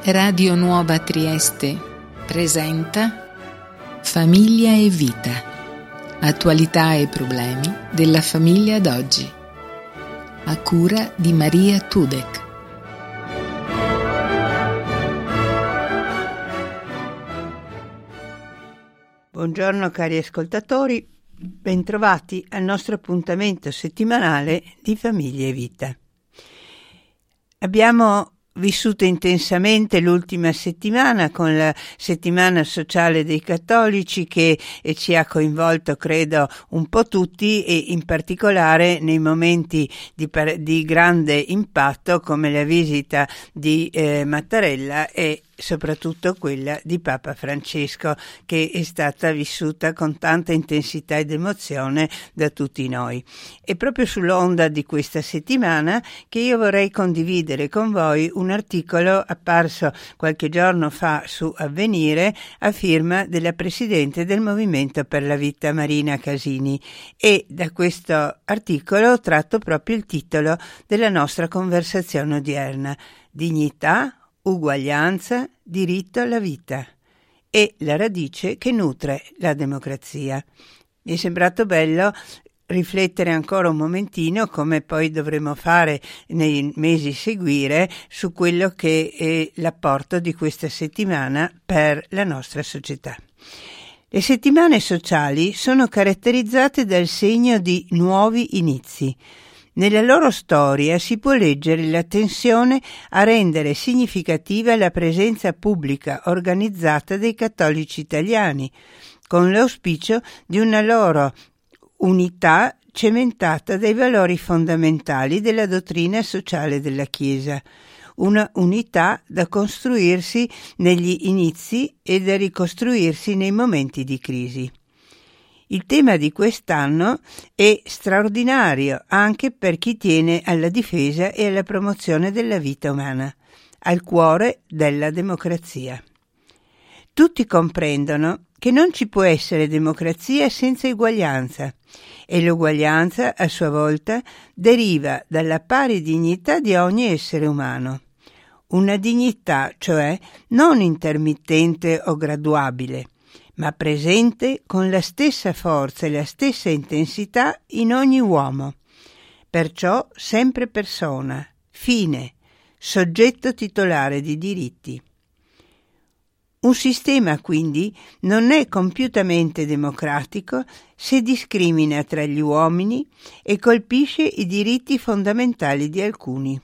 Radio Nuova Trieste presenta Famiglia e Vita. Attualità e problemi della famiglia d'oggi. A cura di Maria Tudek. Buongiorno cari ascoltatori, bentrovati al nostro appuntamento settimanale di Famiglia e Vita. Abbiamo vissuto intensamente l'ultima settimana con la settimana sociale dei cattolici che ci ha coinvolto, credo, un po' tutti e in particolare nei momenti di grande impatto come la visita di Mattarella e soprattutto quella di Papa Francesco, che è stata vissuta con tanta intensità ed emozione da tutti noi. È proprio sull'onda di questa settimana che io vorrei condividere con voi un articolo apparso qualche giorno fa su Avvenire a firma della Presidente del Movimento per la Vita Marina Casini, e da questo articolo ho tratto proprio il titolo della nostra conversazione odierna: Dignità, uguaglianza, diritto alla vita e la radice che nutre la democrazia. Mi è sembrato bello riflettere ancora un momentino, come poi dovremo fare nei mesi seguire, su quello che è l'apporto di questa settimana per la nostra società. Le settimane sociali sono caratterizzate dal segno di nuovi inizi. Nella loro storia si può leggere la tensione a rendere significativa la presenza pubblica organizzata dei cattolici italiani, con l'auspicio di una loro unità cementata dai valori fondamentali della dottrina sociale della Chiesa, una unità da costruirsi negli inizi e da ricostruirsi nei momenti di crisi. Il tema di quest'anno è straordinario anche per chi tiene alla difesa e alla promozione della vita umana, al cuore della democrazia. Tutti comprendono che non ci può essere democrazia senza uguaglianza, e l'uguaglianza, a sua volta, deriva dalla pari dignità di ogni essere umano. Una dignità, cioè, non intermittente o graduabile, ma presente con la stessa forza e la stessa intensità in ogni uomo. Perciò sempre persona, fine, soggetto titolare di diritti. Un sistema, quindi, non è compiutamente democratico se discrimina tra gli uomini e colpisce i diritti fondamentali di alcuni.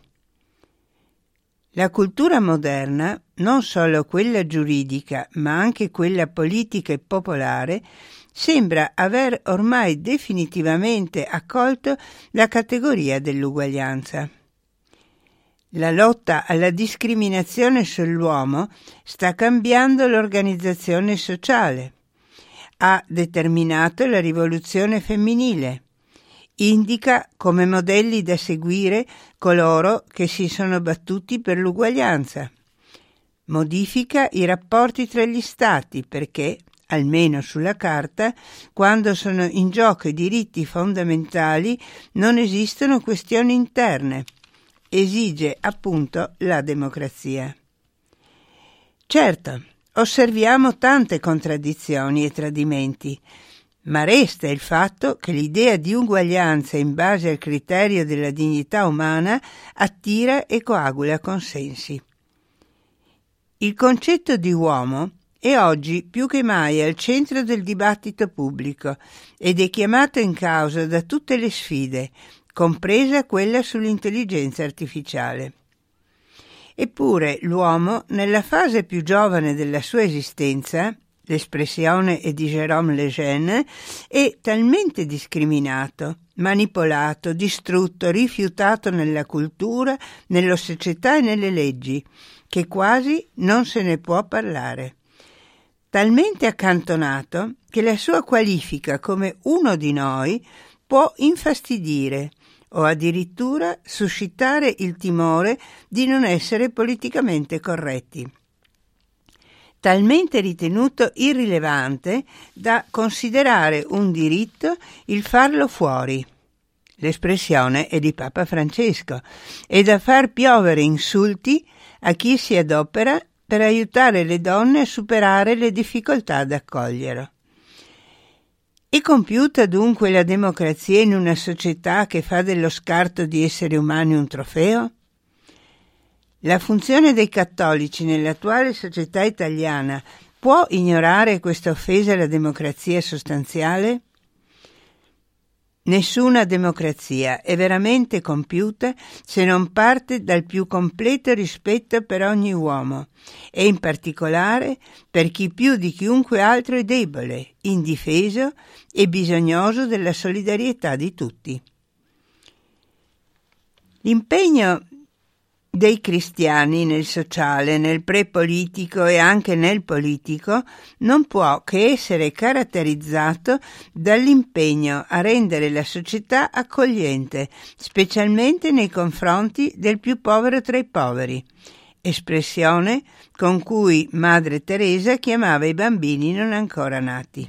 La cultura moderna, non solo quella giuridica, ma anche quella politica e popolare, sembra aver ormai definitivamente accolto la categoria dell'uguaglianza. La lotta alla discriminazione sull'uomo sta cambiando l'organizzazione sociale. Ha determinato la rivoluzione femminile. Indica come modelli da seguire coloro che si sono battuti per l'uguaglianza. Modifica i rapporti tra gli stati perché, almeno sulla carta, quando sono in gioco i diritti fondamentali non esistono questioni interne. Esige appunto la democrazia. Certo, osserviamo tante contraddizioni e tradimenti, ma resta il fatto che l'idea di uguaglianza in base al criterio della dignità umana attira e coagula consensi. Il concetto di uomo è oggi più che mai al centro del dibattito pubblico ed è chiamato in causa da tutte le sfide, compresa quella sull'intelligenza artificiale. Eppure l'uomo, nella fase più giovane della sua esistenza, l'espressione è di Jérôme Lejeune, è talmente discriminato, manipolato, distrutto, rifiutato nella cultura, nella società e nelle leggi, che quasi non se ne può parlare. Talmente accantonato che la sua qualifica come uno di noi può infastidire o addirittura suscitare il timore di non essere politicamente corretti. Talmente ritenuto irrilevante da considerare un diritto il farlo fuori. L'espressione è di Papa Francesco, e da far piovere insulti a chi si adopera per aiutare le donne a superare le difficoltà ad accoglierlo. È compiuta dunque la democrazia in una società che fa dello scarto di esseri umani un trofeo? La funzione dei cattolici nell'attuale società italiana può ignorare questa offesa alla democrazia sostanziale? Nessuna democrazia è veramente compiuta se non parte dal più completo rispetto per ogni uomo e in particolare per chi più di chiunque altro è debole, indifeso e bisognoso della solidarietà di tutti. L'impegno dei cristiani nel sociale, nel prepolitico e anche nel politico non può che essere caratterizzato dall'impegno a rendere la società accogliente, specialmente nei confronti del più povero tra i poveri, espressione con cui Madre Teresa chiamava i bambini non ancora nati.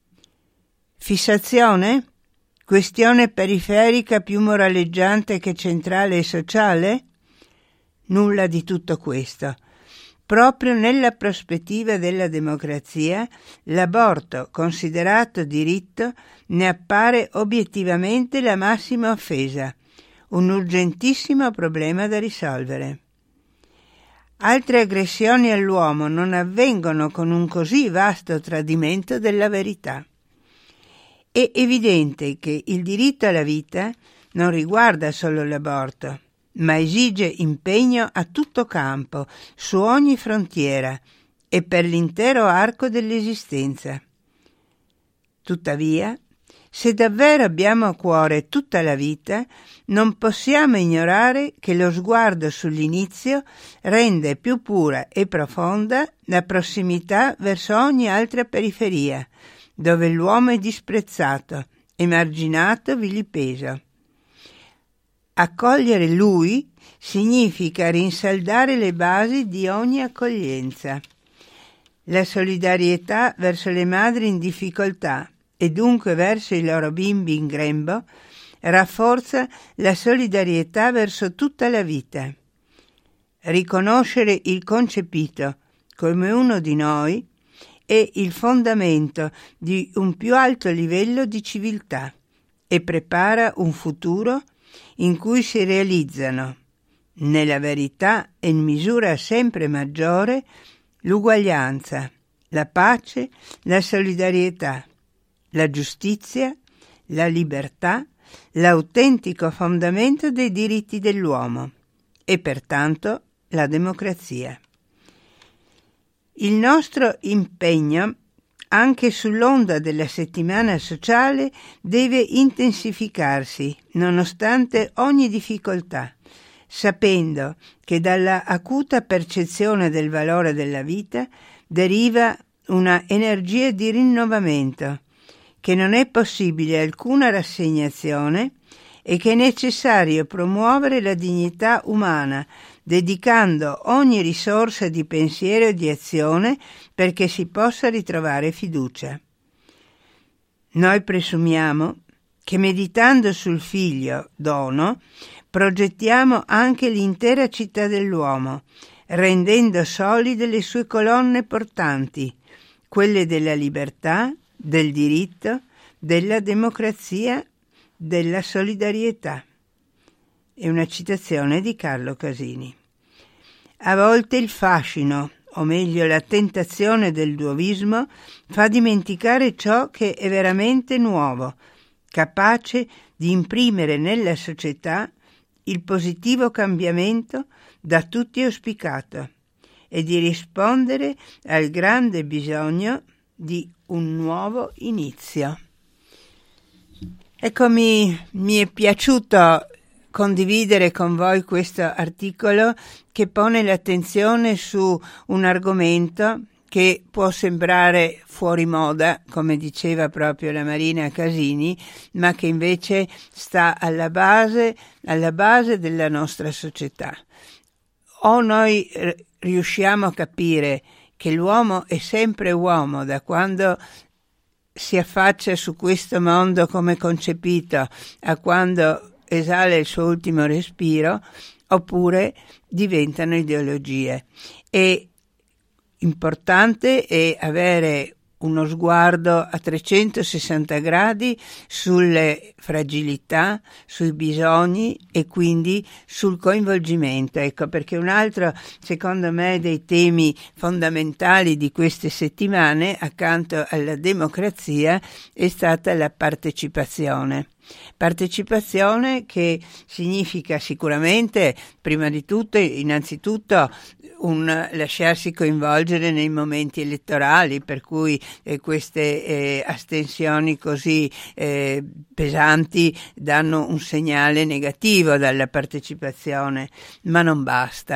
Fissazione? Questione periferica più moraleggiante che centrale e sociale? Nulla di tutto questo. Proprio nella prospettiva della democrazia, l'aborto, considerato diritto, ne appare obiettivamente la massima offesa, un urgentissimo problema da risolvere. Altre aggressioni all'uomo non avvengono con un così vasto tradimento della verità. È evidente che il diritto alla vita non riguarda solo l'aborto, ma esige impegno a tutto campo, su ogni frontiera e per l'intero arco dell'esistenza. Tuttavia, se davvero abbiamo a cuore tutta la vita, non possiamo ignorare che lo sguardo sull'inizio rende più pura e profonda la prossimità verso ogni altra periferia, dove l'uomo è disprezzato, emarginato, vilipeso. Accogliere lui significa rinsaldare le basi di ogni accoglienza. La solidarietà verso le madri in difficoltà e dunque verso i loro bimbi in grembo rafforza la solidarietà verso tutta la vita. Riconoscere il concepito come uno di noi è il fondamento di un più alto livello di civiltà e prepara un futuro in cui si realizzano, nella verità e in misura sempre maggiore, l'uguaglianza, la pace, la solidarietà, la giustizia, la libertà, l'autentico fondamento dei diritti dell'uomo e pertanto la democrazia. Il nostro impegno anche sull'onda della settimana sociale deve intensificarsi nonostante ogni difficoltà, sapendo che dalla acuta percezione del valore della vita deriva una energia di rinnovamento, che non è possibile alcuna rassegnazione e che è necessario promuovere la dignità umana, dedicando ogni risorsa di pensiero e di azione perché si possa ritrovare fiducia. Noi presumiamo che meditando sul figlio, dono, progettiamo anche l'intera città dell'uomo, rendendo solide le sue colonne portanti, quelle della libertà, del diritto, della democrazia, della solidarietà. È una citazione di Carlo Casini. A volte il fascino, o meglio la tentazione del duovismo, fa dimenticare ciò che è veramente nuovo, capace di imprimere nella società il positivo cambiamento da tutti auspicato e di rispondere al grande bisogno di un nuovo inizio. Ecco, mi è piaciuto condividere con voi questo articolo che pone l'attenzione su un argomento che può sembrare fuori moda, come diceva proprio la Marina Casini, ma che invece sta alla base della nostra società. O noi riusciamo a capire che l'uomo è sempre uomo da quando si affaccia su questo mondo come concepito a quando esala il suo ultimo respiro, oppure diventano ideologie. E importante è avere uno sguardo a 360 gradi sulle fragilità, sui bisogni e quindi sul coinvolgimento. Ecco, perché un altro, secondo me, dei temi fondamentali di queste settimane, accanto alla democrazia, è stata la partecipazione. Partecipazione che significa sicuramente, prima di tutto, innanzitutto, lasciarsi coinvolgere nei momenti elettorali, per cui queste astensioni così pesanti danno un segnale negativo dalla partecipazione, ma non basta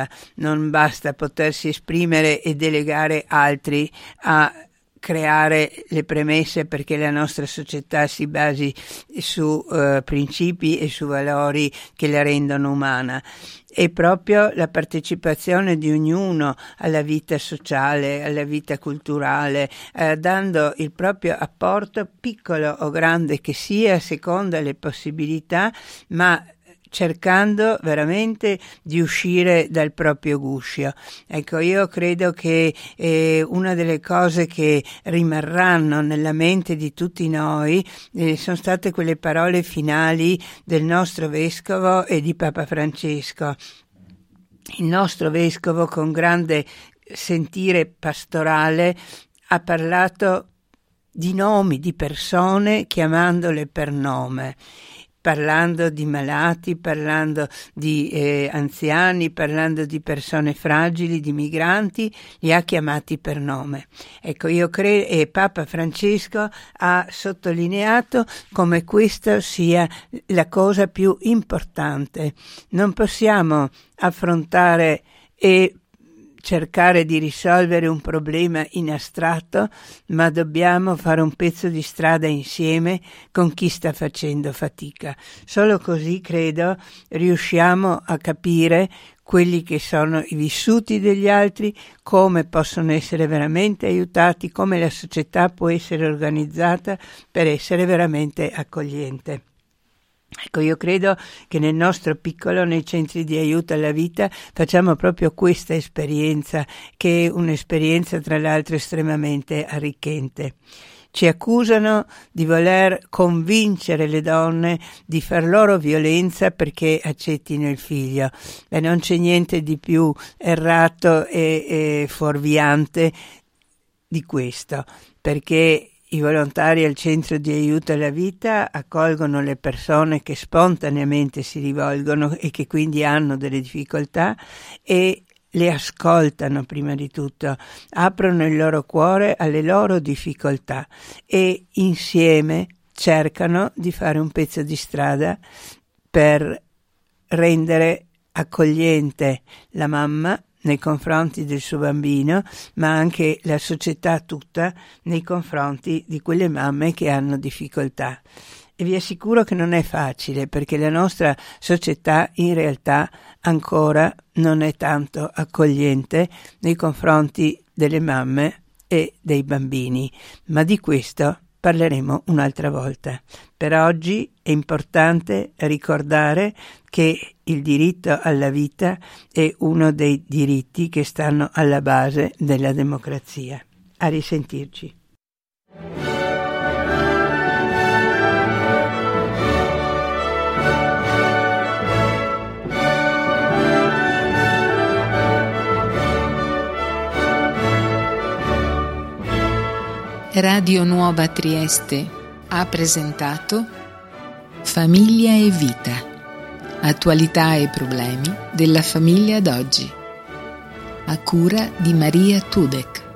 potersi esprimere e delegare altri a creare le premesse perché la nostra società si basi su principi e su valori che la rendono umana. È proprio la partecipazione di ognuno alla vita sociale, alla vita culturale, dando il proprio apporto, piccolo o grande che sia, a seconda le possibilità, ma cercando veramente di uscire dal proprio guscio. Ecco, io credo che una delle cose che rimarranno nella mente di tutti noi sono state quelle parole finali del nostro vescovo e di Papa Francesco. Il nostro vescovo, con grande sentire pastorale, ha parlato di nomi, di persone, chiamandole per nome, parlando di malati, parlando di anziani, parlando di persone fragili, di migranti, li ha chiamati per nome. Ecco, io credo, e Papa Francesco ha sottolineato come questa sia la cosa più importante. Non possiamo affrontare e cercare di risolvere un problema in astratto, ma dobbiamo fare un pezzo di strada insieme con chi sta facendo fatica. Solo così, credo, riusciamo a capire quelli che sono i vissuti degli altri, come possono essere veramente aiutati, come la società può essere organizzata per essere veramente accogliente. Ecco, io credo che nel nostro piccolo, nei centri di aiuto alla vita, facciamo proprio questa esperienza, che è un'esperienza tra l'altro estremamente arricchente. Ci accusano di voler convincere le donne di far loro violenza perché accettino il figlio. Beh, non c'è niente di più errato e fuorviante di questo, perché i volontari al centro di aiuto alla vita accolgono le persone che spontaneamente si rivolgono e che quindi hanno delle difficoltà e le ascoltano prima di tutto, aprono il loro cuore alle loro difficoltà e insieme cercano di fare un pezzo di strada per rendere accogliente la mamma nei confronti del suo bambino, ma anche la società tutta nei confronti di quelle mamme che hanno difficoltà. E vi assicuro che non è facile, perché la nostra società in realtà ancora non è tanto accogliente nei confronti delle mamme e dei bambini, ma di questo parleremo un'altra volta. Per oggi è importante ricordare che il diritto alla vita è uno dei diritti che stanno alla base della democrazia. A risentirci. Radio Nuova Trieste ha presentato Famiglia e Vita, attualità e problemi della famiglia d'oggi, a cura di Maria Tudek.